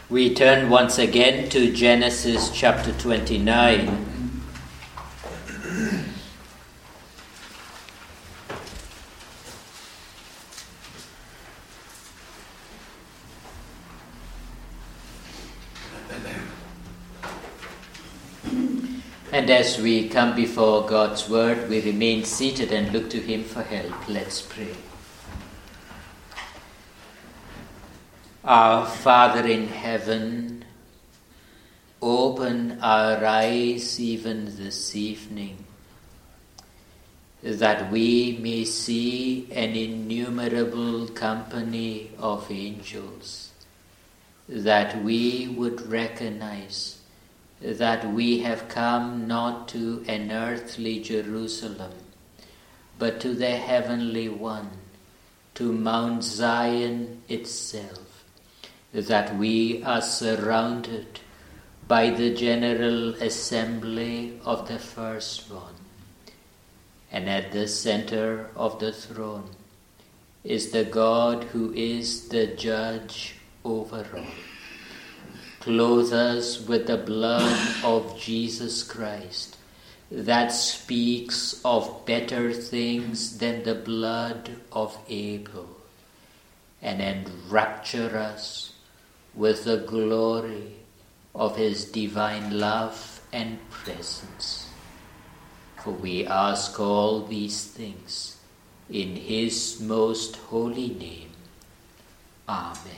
We turn once again to Genesis chapter 29. And as we come before God's word, we remain seated and look to Him for help. Let's pray. Our Father in heaven, open our eyes even this evening, that we may see an innumerable company of angels, that we would recognize that we have come not to an earthly Jerusalem, but to the heavenly one, to Mount Zion itself, that we are surrounded by the general assembly of the firstborn, and at the center of the throne is the God who is the judge over all. Clothe us with the blood of Jesus Christ that speaks of better things than the blood of Abel, and enrapture us with the glory of His divine love and presence. For we ask all these things in His most holy name. Amen.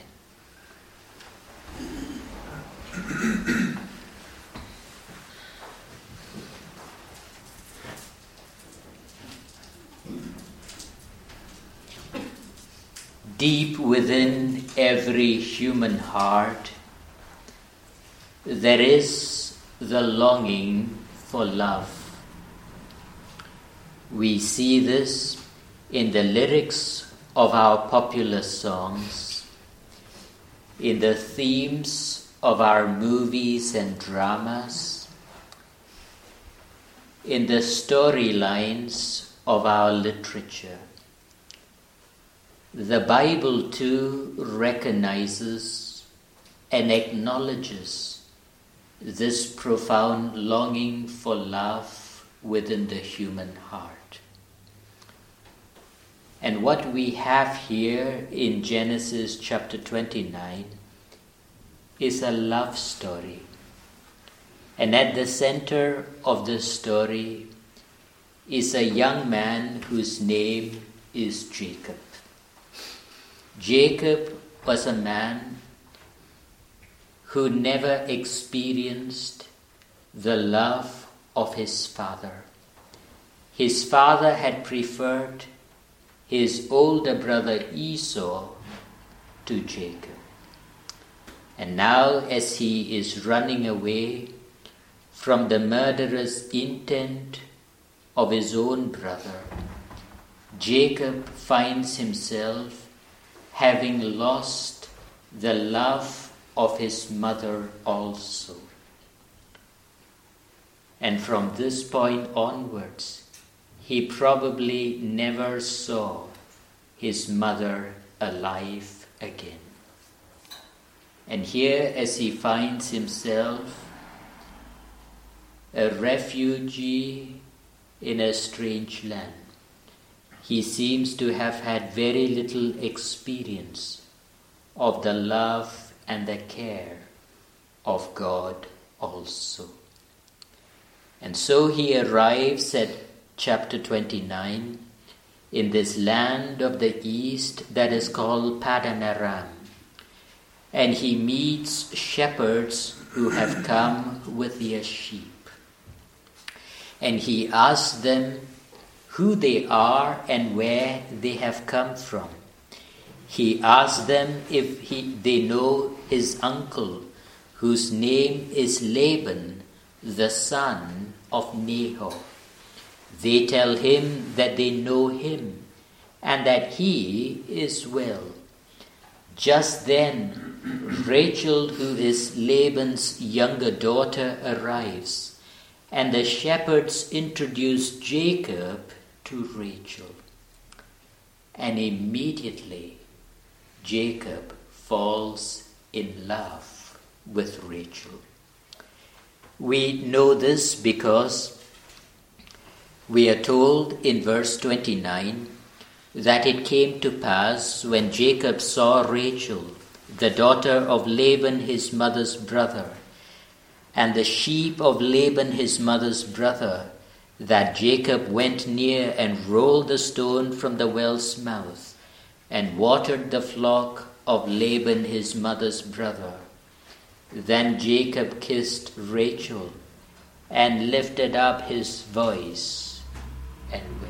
Deep within every human heart, there is the longing for love. We see this in the lyrics of our popular songs, in the themes of our movies and dramas, in the storylines of our literature. The Bible too recognizes and acknowledges this profound longing for love within the human heart. And what we have here in Genesis chapter 29 is a love story. And at the center of the story is a young man whose name is Jacob. Jacob was a man who never experienced the love of his father. His father had preferred his older brother Esau to Jacob. And now, as he is running away from the murderous intent of his own brother, Jacob finds himself having lost the love of his mother also. And from this point onwards, he probably never saw his mother alive again. And here, as he finds himself a refugee in a strange land, he seems to have had very little experience of the love and the care of God also. And so he arrives at chapter 29 in this land of the east that is called Paddan Aram. And he meets shepherds who have come with their sheep. And he asks them who they are and where they have come from. He asks them if they know his uncle, whose name is Laban, the son of Nahor. They tell him that they know him and that he is well. Just then, Rachel, who is Laban's younger daughter, arrives, and the shepherds introduce Jacob to Rachel. And immediately Jacob falls in love with Rachel. We know this because we are told in verse 29 that it came to pass when Jacob saw Rachel, the daughter of Laban his mother's brother, and the sheep of Laban his mother's brother, that Jacob went near and rolled the stone from the well's mouth, and watered the flock of Laban his mother's brother. Then Jacob kissed Rachel, and lifted up his voice, and wept.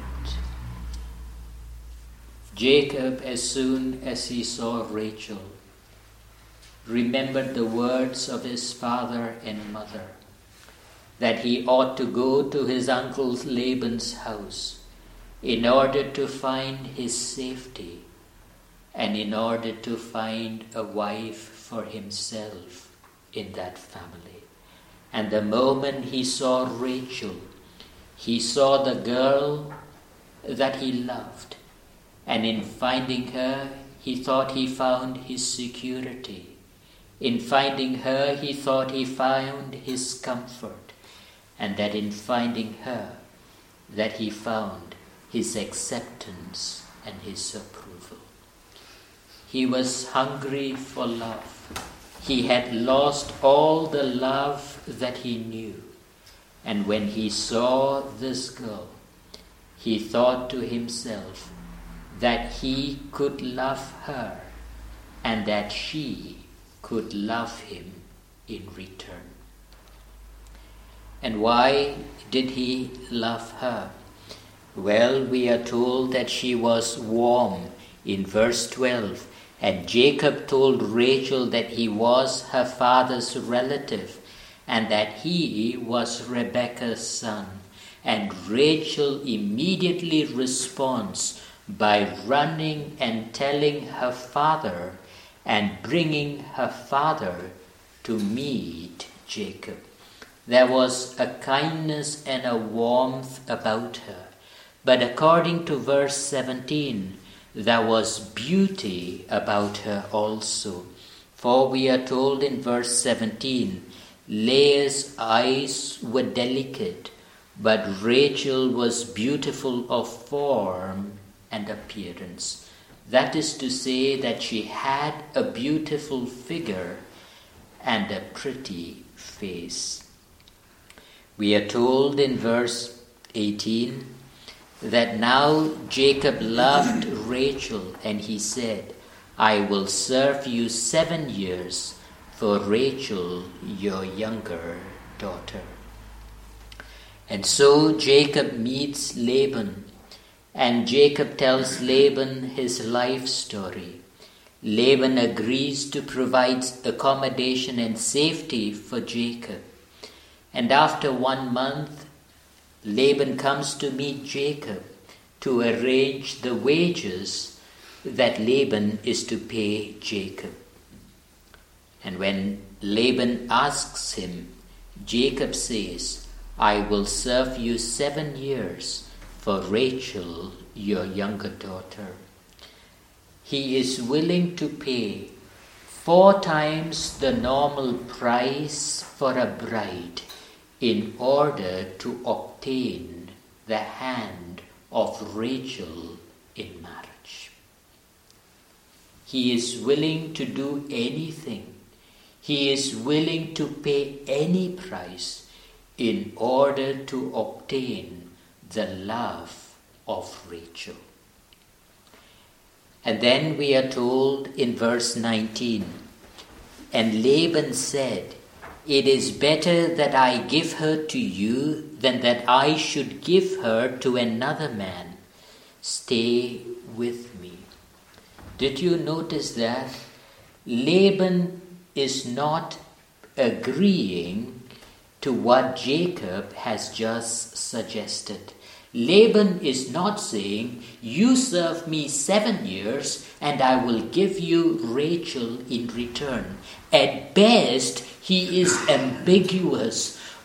Jacob, as soon as he saw Rachel, remembered the words of his father and mother, that he ought to go to his uncle Laban's house in order to find his safety and in order to find a wife for himself in that family. And the moment he saw Rachel, he saw the girl that he loved, and in finding her, he thought he found his security. In finding her, he thought he found his comfort, and that in finding her, that he found his acceptance and his approval. He was hungry for love. He had lost all the love that he knew. And when he saw this girl, he thought to himself that he could love her and that she could love him in return. And why did he love her? Well, we are told that she was warm in verse 12. And Jacob told Rachel that he was her father's relative and that he was Rebekah's son. And Rachel immediately responds by running and telling her father and bringing her father to meet Jacob. There was a kindness and a warmth about her. But according to verse 17, there was beauty about her also. For we are told in verse 17, Leah's eyes were delicate, but Rachel was beautiful of form and appearance. That is to say that she had a beautiful figure and a pretty face. We are told in verse 18 that now Jacob loved Rachel, and he said, I will serve you 7 years for Rachel, your younger daughter. And so Jacob meets Laban, and Jacob tells Laban his life story. Laban agrees to provide accommodation and safety for Jacob. And after 1 month, Laban comes to meet Jacob to arrange the wages that Laban is to pay Jacob. And when Laban asks him, Jacob says, I will serve you 7 years for Rachel, your younger daughter. He is willing to pay 4 times the normal price for a bride in order to obtain the hand of Rachel in marriage. He is willing to do anything. He is willing to pay any price in order to obtain the love of Rachel. And then we are told in verse 19, and Laban said, it is better that I give her to you than that I should give her to another man. Stay with me. Did you notice that? Laban is not agreeing to what Jacob has just suggested. Laban is not saying, you serve me 7 years and I will give you Rachel in return. At best, he is ambiguous,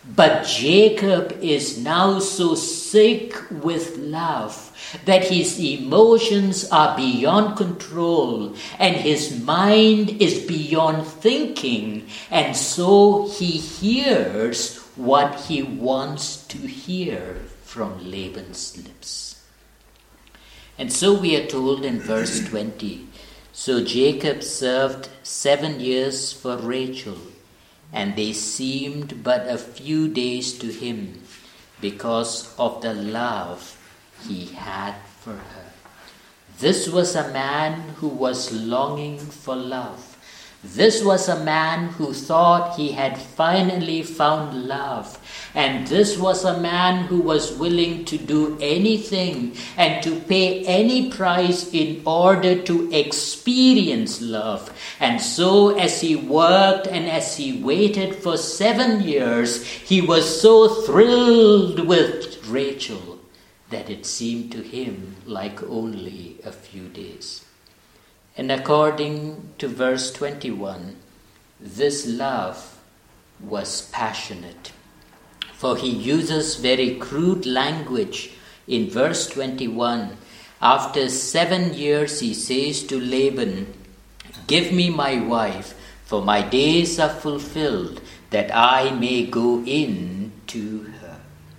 But Jacob is now so sick with love that his emotions are beyond control and his mind is beyond thinking, and so he hears what he wants to hear from Laban's lips. And so we are told in verse 20, so Jacob served 7 years for Rachel, and they seemed but a few days to him because of the love he had for her. This was a man who was longing for love. This was a man who thought he had finally found love. And this was a man who was willing to do anything and to pay any price in order to experience love. And so as he worked and as he waited for 7 years, he was so thrilled with Rachel that it seemed to him like only a few days. And according to verse 21, this love was passionate. For he uses very crude language in verse 21. After 7 years he says to Laban, "Give me my wife, for my days are fulfilled, that I may go in to her."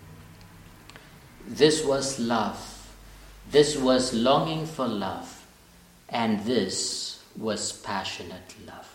This was love. This was longing for love. And this was passionate love.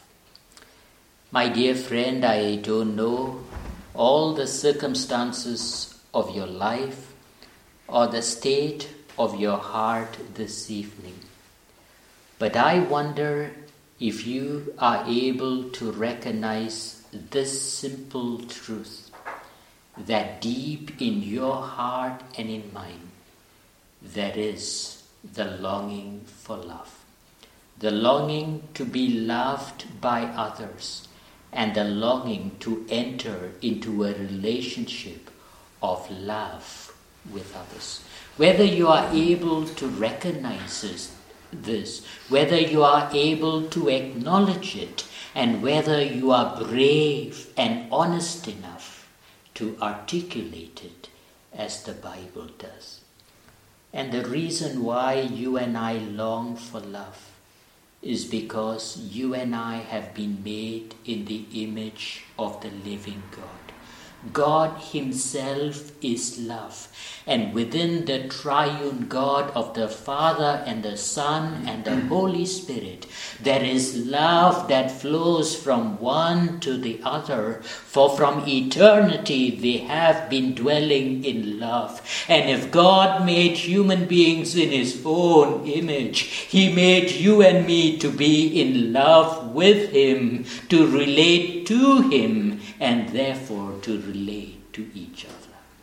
My dear friend, I don't know all the circumstances of your life or the state of your heart this evening, but I wonder if you are able to recognize this simple truth, that deep in your heart and in mine, there is the longing for love. The longing to be loved by others, and the longing to enter into a relationship of love with others. Whether you are able to recognize this, whether you are able to acknowledge it, and whether you are brave and honest enough to articulate it as the Bible does. And the reason why you and I long for love is because you and I have been made in the image of the living God. God himself is love. And within the triune God of the Father and the Son and the Holy Spirit, there is love that flows from one to the other. For from eternity they have been dwelling in love. And if God made human beings in his own image, he made you and me to be in love with him, to relate to him, and therefore to relate to each other.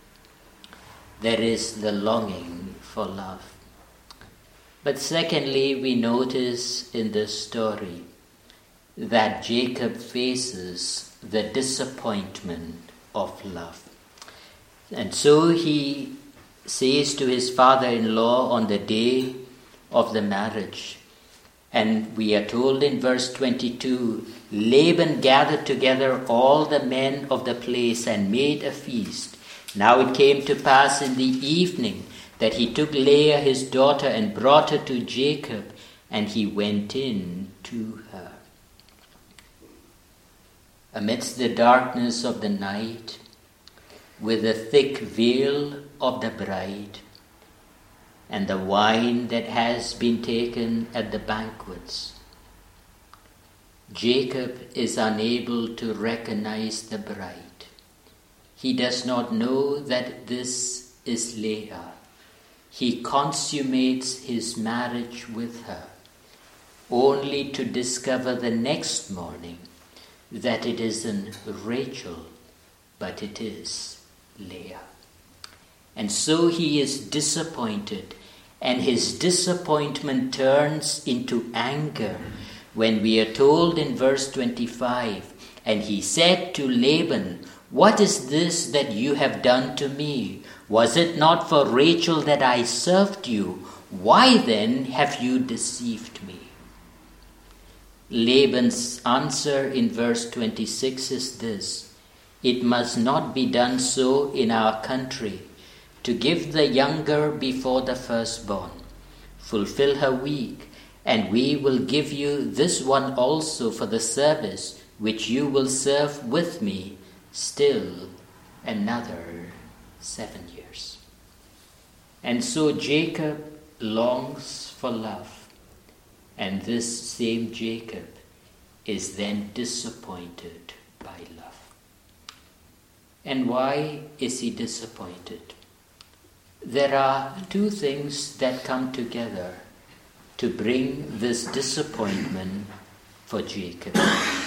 There is the longing for love. But secondly, we notice in this story that Jacob faces the disappointment of love. And so he says to his father-in-law on the day of the marriage, and we are told in verse 22, Laban gathered together all the men of the place and made a feast. Now it came to pass in the evening that he took Leah his daughter and brought her to Jacob, and he went in to her. Amidst the darkness of the night, with the thick veil of the bride, and the wine that has been taken at the banquets, Jacob is unable to recognize the bride. He does not know that this is Leah. He consummates his marriage with her, only to discover the next morning that it isn't Rachel, but it is Leah. And so he is disappointed, and his disappointment turns into anger when we are told in verse 25, and he said to Laban, "What is this that you have done to me? Was it not for Rachel that I served you? Why then have you deceived me?" Laban's answer in verse 26 is this: it must not be done so in our country, to give the younger before the firstborn. Fulfill her week, and we will give you this one also for the service which you will serve with me still another 7 years. And so Jacob longs for love, and this same Jacob is then disappointed by love. And why is he disappointed? There are two things that come together to bring this disappointment for Jacob.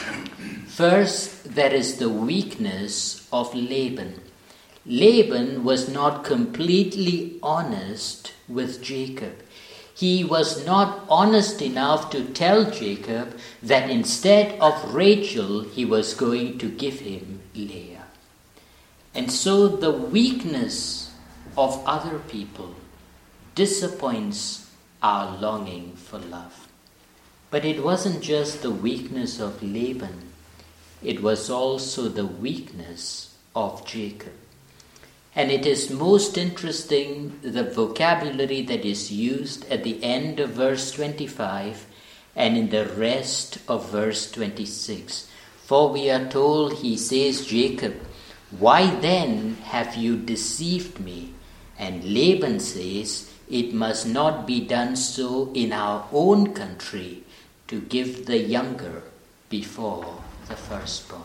First, there is the weakness of Laban. Laban was not completely honest with Jacob. He was not honest enough to tell Jacob that instead of Rachel, he was going to give him Leah. And so the weakness of other people disappoints our longing for love. But it wasn't just the weakness of Laban, it was also the weakness of Jacob. And it is most interesting the vocabulary that is used at the end of verse 25 and in the rest of verse 26. For we are told, he says, Jacob, why then have you deceived me? And Laban says, it must not be done so in our own country, to give the younger before the firstborn.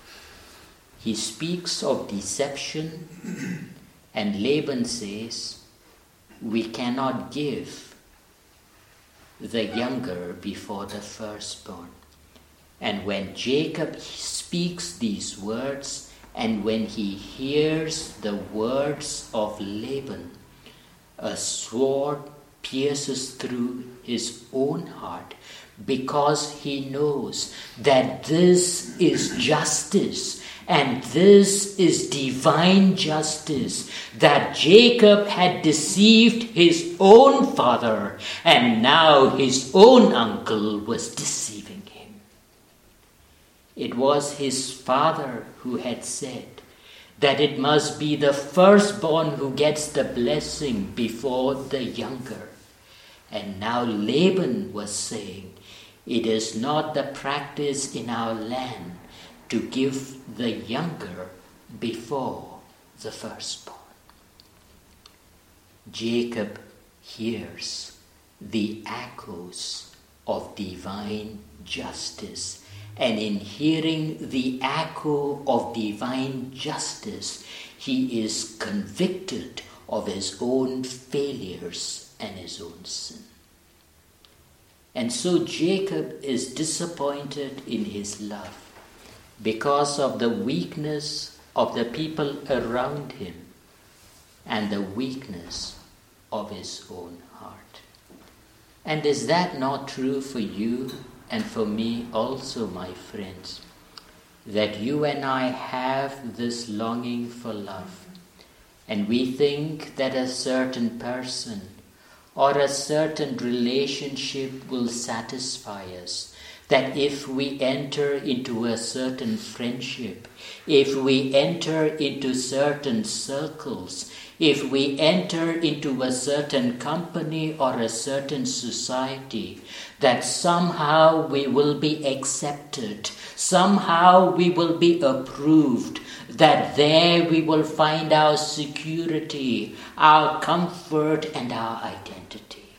He speaks of deception, and Laban says, we cannot give the younger before the firstborn. And when Jacob speaks these words, and when he hears the words of Laban, a sword pierces through his own heart, because he knows that this is justice and this is divine justice, that Jacob had deceived his own father and now his own uncle was deceiving him. It was his father who had said that it must be the firstborn who gets the blessing before the younger. And now Laban was saying, it is not the practice in our land to give the younger before the firstborn. Jacob hears the echoes of divine justice. And in hearing the echo of divine justice, he is convicted of his own failures and his own sin. And so Jacob is disappointed in his love because of the weakness of the people around him and the weakness of his own heart. And is that not true for you and for me also, my friends? That you and I have this longing for love, and we think that a certain person or a certain relationship will satisfy us. That if we enter into a certain friendship, if we enter into certain circles, if we enter into a certain company or a certain society, that somehow we will be accepted, somehow we will be approved, that there we will find our security, our comfort, and our identity.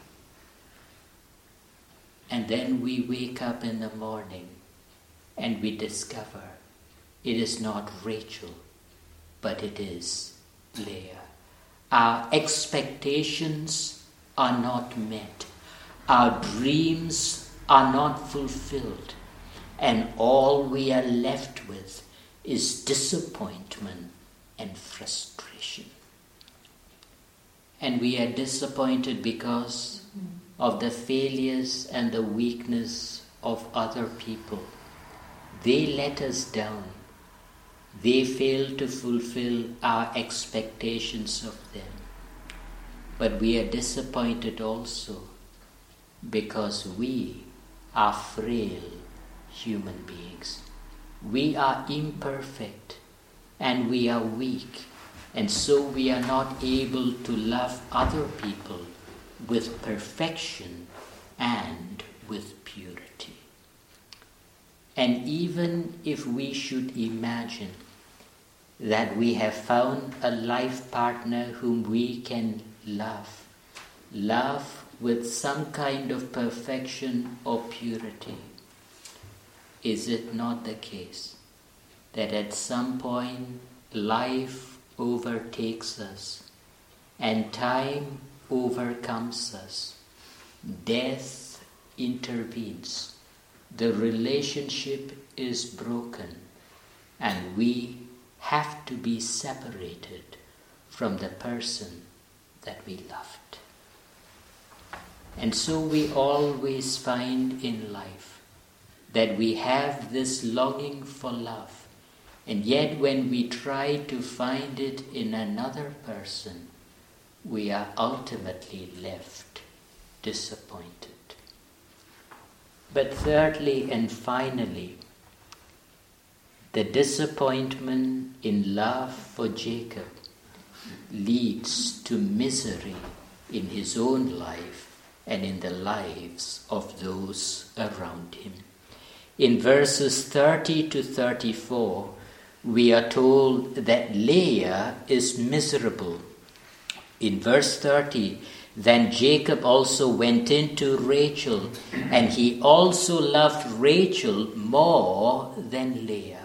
And then we wake up in the morning and we discover it is not Rachel, but it is Leah. Our expectations are not met. Our dreams are not fulfilled. And all we are left with is disappointment and frustration. And we are disappointed because of the failures and the weakness of other people. They let us down. They fail to fulfill our expectations of them. But we are disappointed also because we are frail human beings. We are imperfect. and we are weak, and so we are not able to love other people with perfection and with purity. And even if we should imagine that we have found a life partner whom we can love with some kind of perfection or purity, is it not the case that at some point life overtakes us and time overcomes us, death intervenes, the relationship is broken, and we have to be separated from the person that we loved? And so we always find in life that we have this longing for love, and yet when we try to find it in another person, we are ultimately left disappointed. But thirdly and finally, the disappointment in love for Jacob leads to misery in his own life and in the lives of those around him. In verses 30 to 34, we are told that Leah is miserable. In verse 30, then Jacob also went in to Rachel, and he also loved Rachel more than Leah.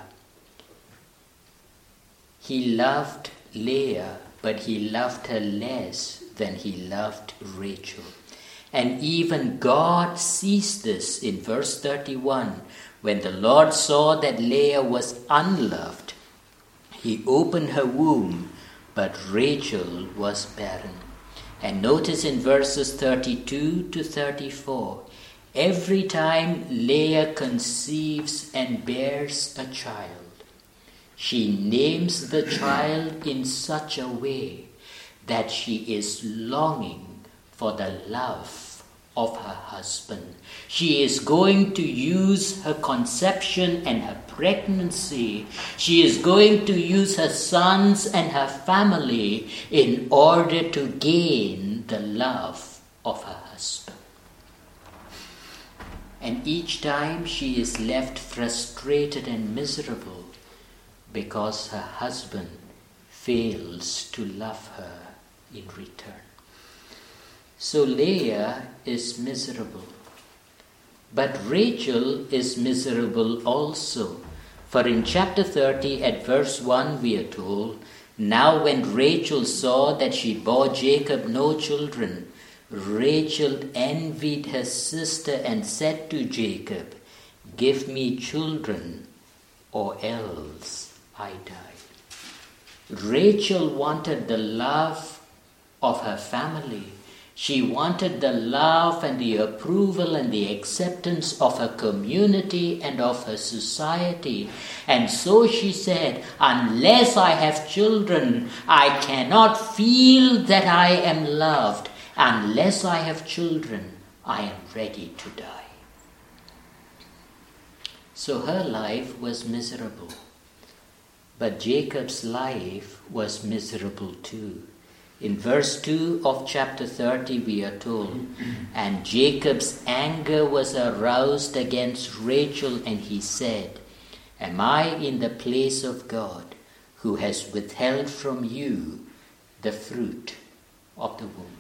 He loved Leah, but he loved her less than he loved Rachel. And even God sees this in verse 31. When the Lord saw that Leah was unloved, he opened her womb, but Rachel was barren. And notice in verses 32 to 34, every time Leah conceives and bears a child, she names the child in such a way that she is longing for the love of her husband. She is going to use her conception and her pregnancy. She is going to use her sons and her family in order to gain the love of her husband. And each time she is left frustrated and miserable because her husband fails to love her in return. So Leah is miserable. But Rachel is miserable also. For in chapter 30 at verse 1 we are told, now when Rachel saw that she bore Jacob no children, Rachel envied her sister and said to Jacob, give me children or else I die. Rachel wanted the love of her family. She wanted the love and the approval and the acceptance of her community and of her society. And so she said, unless I have children, I cannot feel that I am loved. Unless I have children, I am ready to die. So her life was miserable. But Jacob's life was miserable too. In verse 2 of chapter 30 we are told, and Jacob's anger was aroused against Rachel, and he said, am I in the place of God, who has withheld from you the fruit of the womb?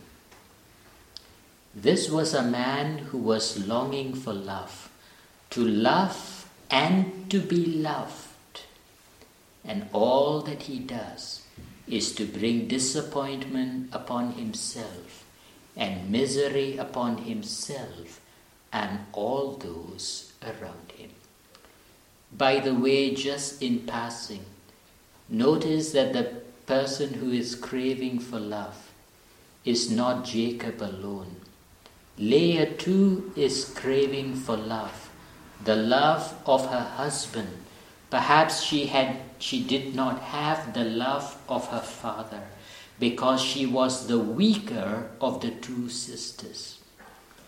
This was a man who was longing for love, to love and to be loved. And all that he does is to bring disappointment upon himself and misery upon himself and all those around him. By the way, just in passing, notice that the person who is craving for love is not Jacob alone. Leah too is craving for love, the love of her husband. Perhaps she did not have the love of her father because she was the weaker of the two sisters.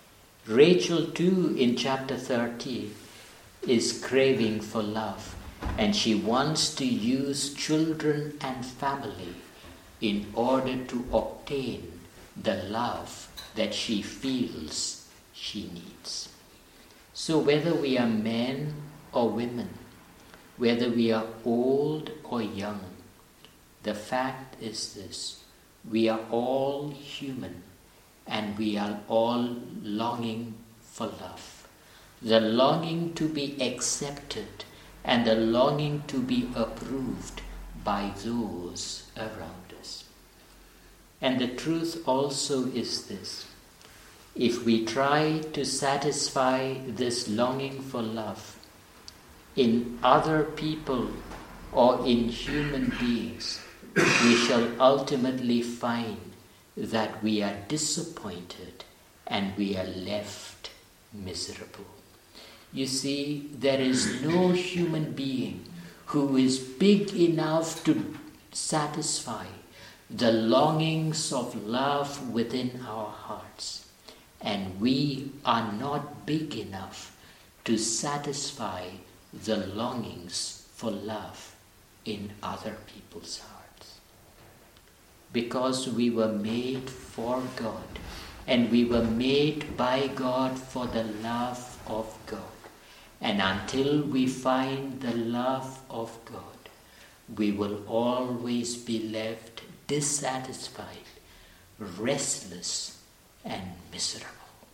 Rachel too in chapter 30 is craving for love. And she wants to use children and family in order to obtain the love that she feels she needs. So whether we are men or women, whether we are old or young, the fact is this: we are all human and we are all longing for love. The longing to be accepted and the longing to be approved by those around us. And the truth also is this: if we try to satisfy this longing for love in other people or in human beings, we shall ultimately find that we are disappointed and we are left miserable. You see, there is no human being who is big enough to satisfy the longings of love within our hearts. And we are not big enough to satisfy the longings for love in other people's hearts. Because we were made for God, and we were made by God for the love of God. And until we find the love of God, we will always be left dissatisfied, restless, and miserable.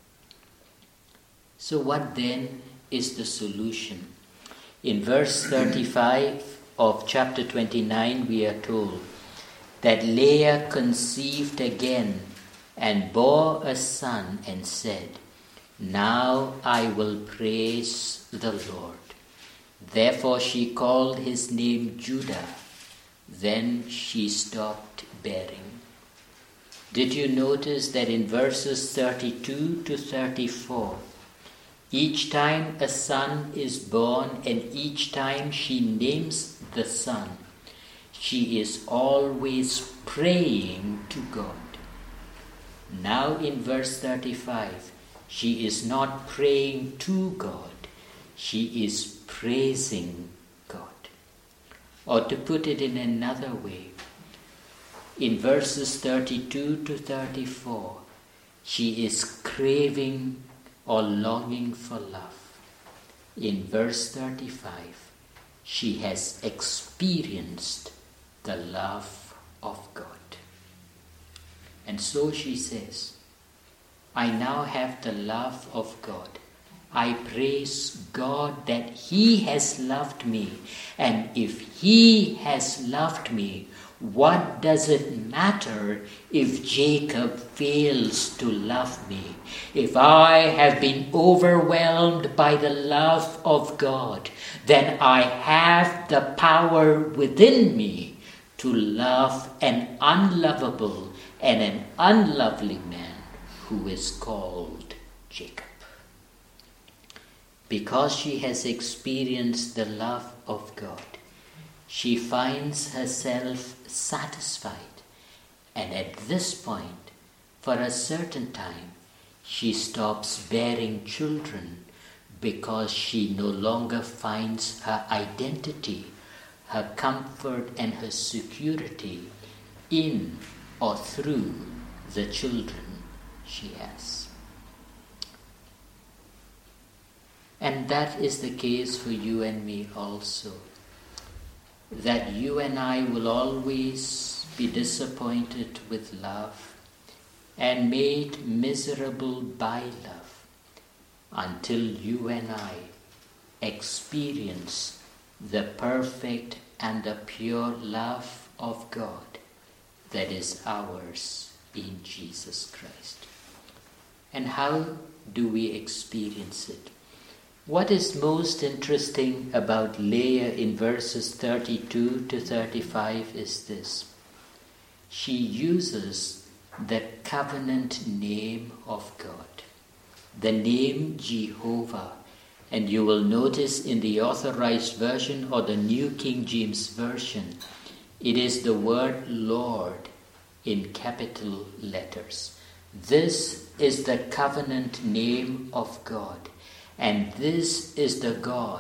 So what then is the solution? In verse 35 of chapter 29, we are told that Leah conceived again and bore a son and said, "Now I will praise the Lord." Therefore she called his name Judah. Then she stopped bearing. Did you notice that in verses 32 to 34, each time a son is born and each time she names the son, she is always praying to God. Now in verse 35, she is not praying to God, she is praising God. Or to put it in another way, in verses 32 to 34, she is craving or longing for love. In verse 35, she has experienced the love of God. And so she says, "I now have the love of God. I praise God that He has loved me. And if He has loved me, what does it matter if Jacob fails to love me? If I have been overwhelmed by the love of God, then I have the power within me to love an unlovable and an unlovely man who is called Jacob." Because she has experienced the love of God, she finds herself satisfied. And at this point, for a certain time, she stops bearing children because she no longer finds her identity, her comfort and her security in or through the children she has. And that is the case for you and me also. That you and I will always be disappointed with love and made miserable by love until you and I experience the perfect and the pure love of God that is ours in Jesus Christ. And how do we experience it? What is most interesting about Leah in verses 32 to 35 is this. She uses the covenant name of God, the name Jehovah. And you will notice in the Authorized Version or the New King James Version, it is the word Lord in capital letters. This is the covenant name of God. And this is the God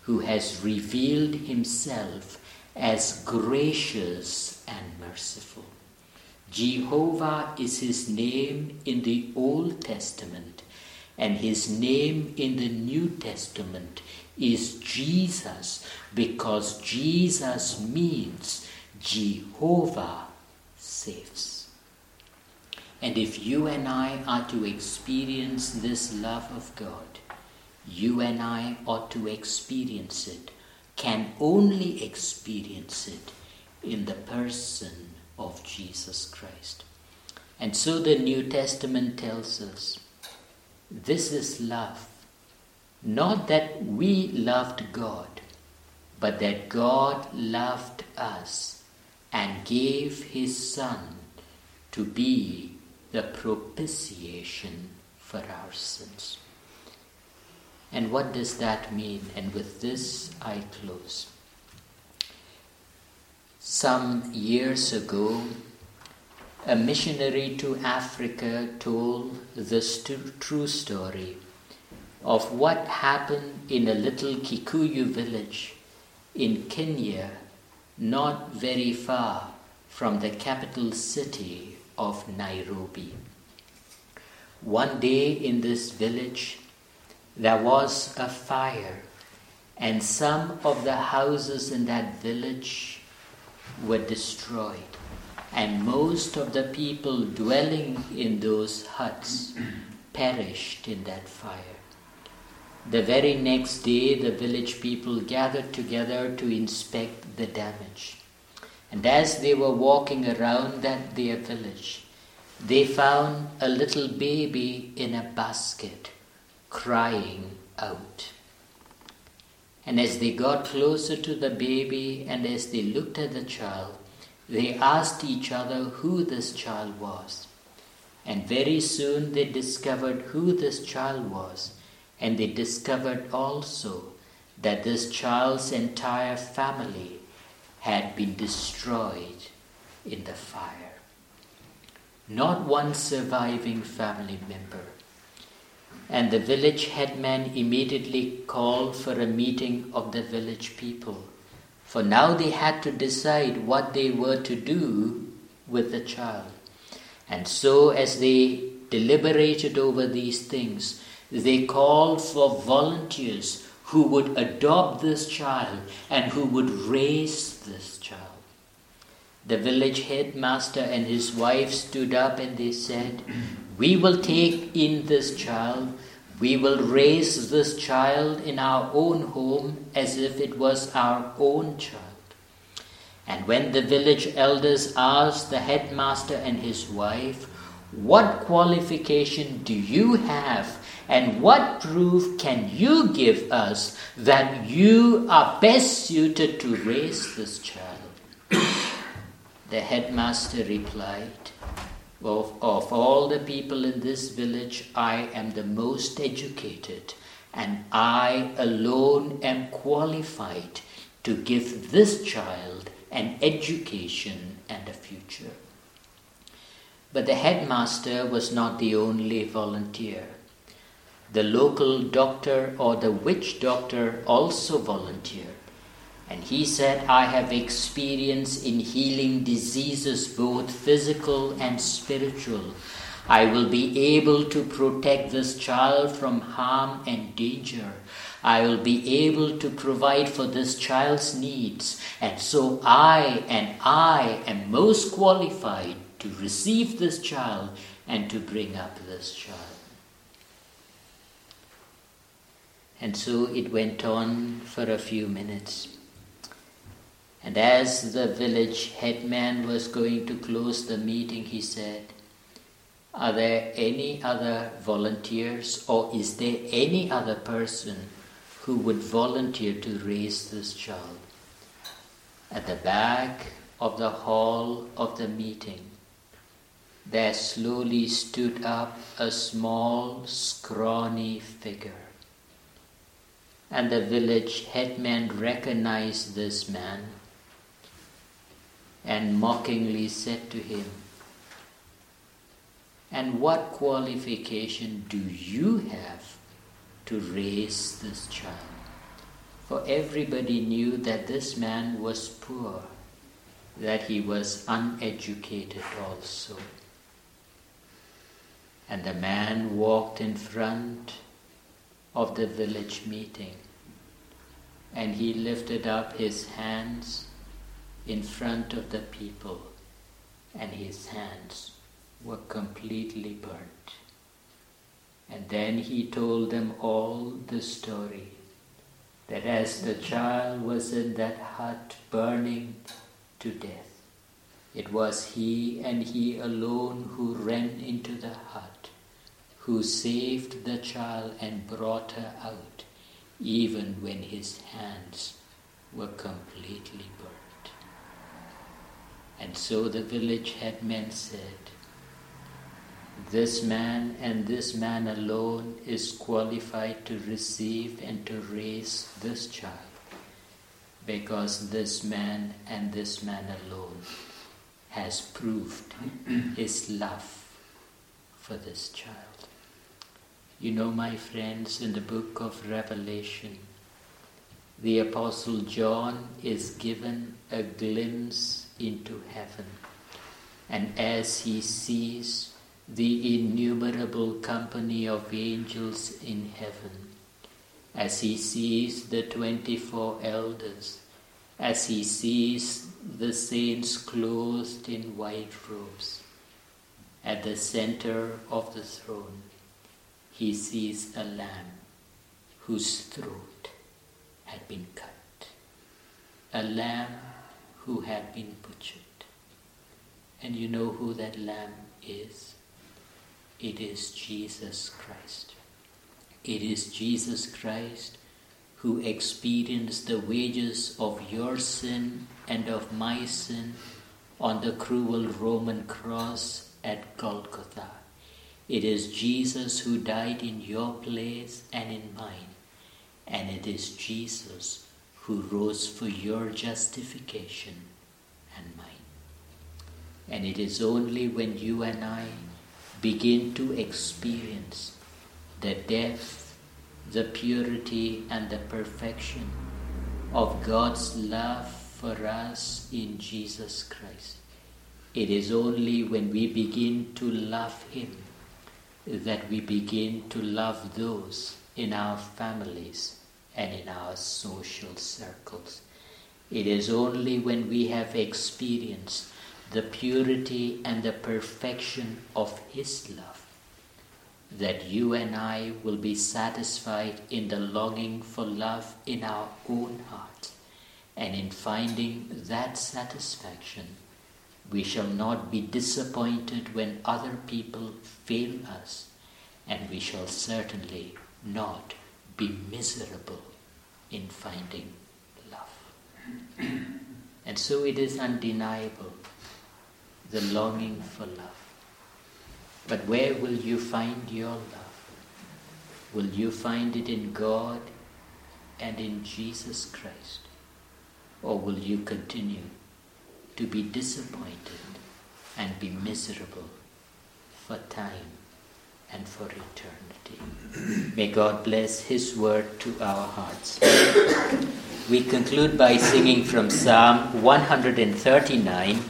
who has revealed himself as gracious and merciful. Jehovah is his name in the Old Testament, and his name in the New Testament is Jesus, because Jesus means Jehovah saves. And if you and I are to experience this love of God, you and I ought to experience it, can only experience it in the person of Jesus Christ. And so the New Testament tells us, this is love. Not that we loved God, but that God loved us and gave his Son to be the propitiation for our sins. And what does that mean? And with this I close. Some years ago, a missionary to Africa told this true story of what happened in a little Kikuyu village in Kenya, not very far from the capital city of Nairobi. One day in this village, there was a fire, and some of the houses in that village were destroyed, and most of the people dwelling in those huts perished in that fire. The very next day, the village people gathered together to inspect the damage. And as they were walking around their village, they found a little baby in a basket, crying out. And as they got closer to the baby and as they looked at the child, they asked each other who this child was. And very soon they discovered who this child was. And they discovered also that this child's entire family had been destroyed in the fire. Not one surviving family member. And the village headman immediately called for a meeting of the village people. For now they had to decide what they were to do with the child. And so as they deliberated over these things, they called for volunteers who would adopt this child and who would raise this child. The village headmaster and his wife stood up and they said, "We will take in this child. We will raise this child in our own home as if it was our own child." And when the village elders asked the headmaster and his wife, "What qualification do you have and what proof can you give us that you are best suited to raise this child?" The headmaster replied, of all the people in this village, I am the most educated, and I alone am qualified to give this child an education and a future. But the headmaster was not the only volunteer. The local doctor or the witch doctor also volunteered. And he said, "I have experience in healing diseases, both physical and spiritual. I will be able to protect this child from harm and danger. I will be able to provide for this child's needs. And so I am most qualified to receive this child and to bring up this child." And so it went on for a few minutes. And as the village headman was going to close the meeting, he said, "Are there any other volunteers, or is there any other person who would volunteer to raise this child?" At the back of the hall of the meeting, there slowly stood up a small, scrawny figure. And the village headman recognized this man and mockingly said to him, "And what qualification do you have to raise this child?" For everybody knew that this man was poor, that he was uneducated also. And the man walked in front of the village meeting, and he lifted up his hands in front of the people, and his hands were completely burnt. And then he told them all the story, that as the child was in that hut burning to death, it was he and he alone who ran into the hut, who saved the child and brought her out, even when his hands were completely burnt. And so the village headman said, this man and this man alone is qualified to receive and to raise this child, because this man and this man alone has proved his love for this child. You know, my friends, in the book of Revelation, the Apostle John is given a glimpse into heaven. And as he sees the innumerable company of angels in heaven, as he sees the 24 elders, as he sees the saints clothed in white robes, at the center of the throne, he sees a lamb whose throat had been cut, a lamb who had been butchered. And you know who that lamb is? It is Jesus Christ. It is Jesus Christ who experienced the wages of your sin and of my sin on the cruel Roman cross at Golgotha. It is Jesus who died in your place and in mine. And it is Jesus who rose for your justification and mine. And it is only when you and I begin to experience the depth, the purity, and the perfection of God's love for us in Jesus Christ. It is only when we begin to love Him that we begin to love those in our families and in our social circles. It is only when we have experienced the purity and the perfection of His love that you and I will be satisfied in the longing for love in our own hearts. And in finding that satisfaction, we shall not be disappointed when other people fail us, and we shall certainly not be miserable in finding love. And so it is undeniable, the longing for love. But where will you find your love? Will you find it in God and in Jesus Christ? Or will you continue to be disappointed and be miserable for time and for eternity? May God bless His word to our hearts. We conclude by singing from Psalm 139.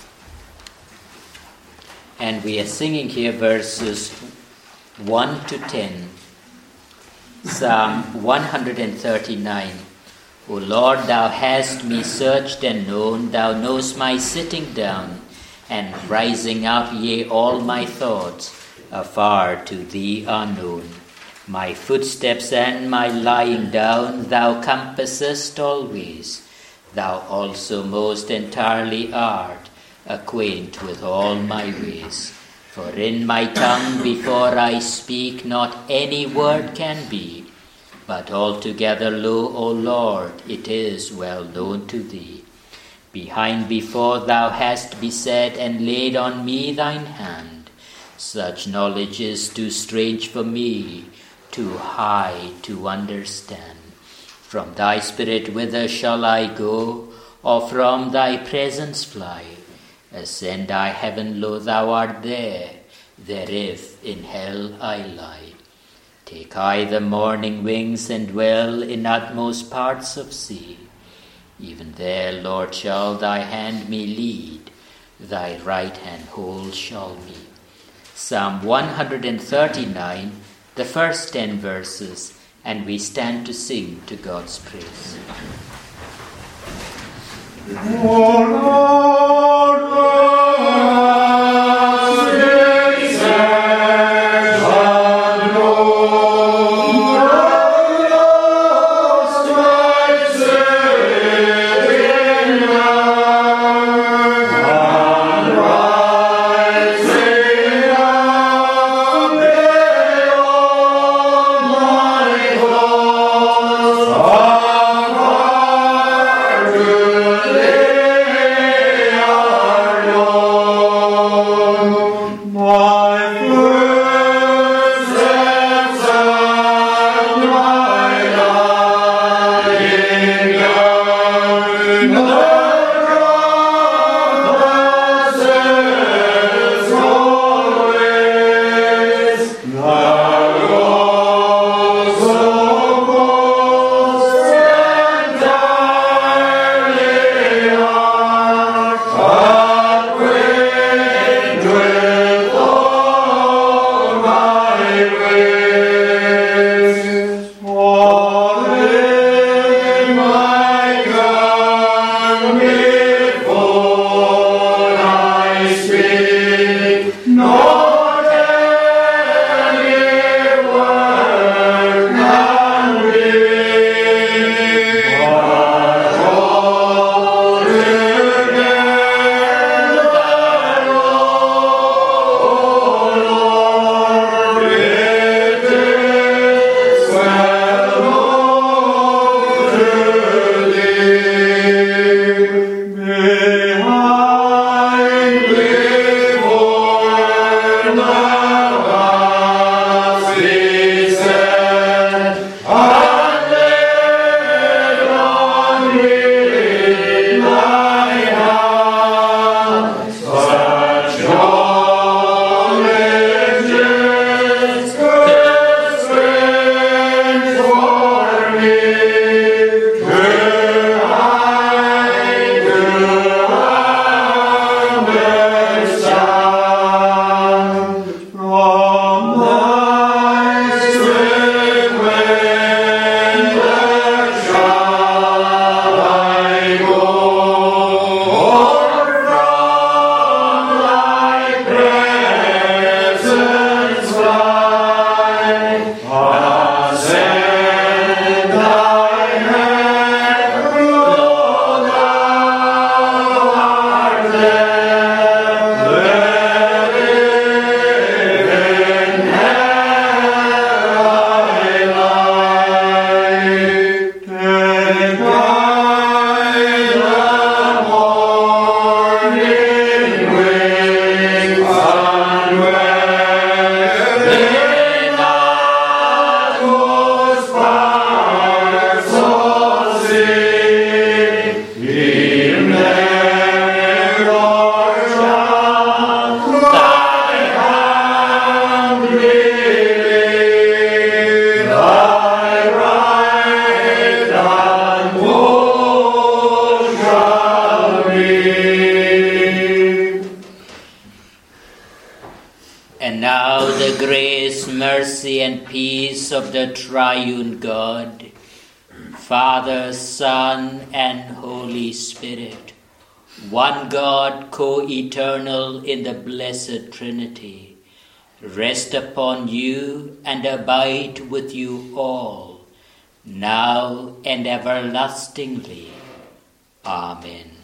And we are singing here verses 1 to 10. Psalm 139. O Lord, Thou hast me searched and known. Thou knowest my sitting down and rising up, yea, all my thoughts afar to Thee are known. My footsteps and my lying down Thou compassest always. Thou also most entirely art acquaint with all my ways. For in my tongue before I speak not any word can be, but altogether lo, O Lord, it is well known to Thee. Behind before Thou hast beset and laid on me Thine hand. Such knowledge is too strange for me, too high to understand. From Thy Spirit whither shall I go, or from Thy presence fly? Ascend I heaven, lo, Thou art there, thereif in hell I lie. Take I the morning wings and dwell in utmost parts of sea. Even there, Lord, shall thy hand me lead, thy right hand hold shall me. Psalm 139, the first 10 verses, and we stand to sing to God's praise. And peace of the triune God, Father, Son, and Holy Spirit, one God, co-eternal in the blessed Trinity, rest upon you and abide with you all, now and everlastingly. Amen.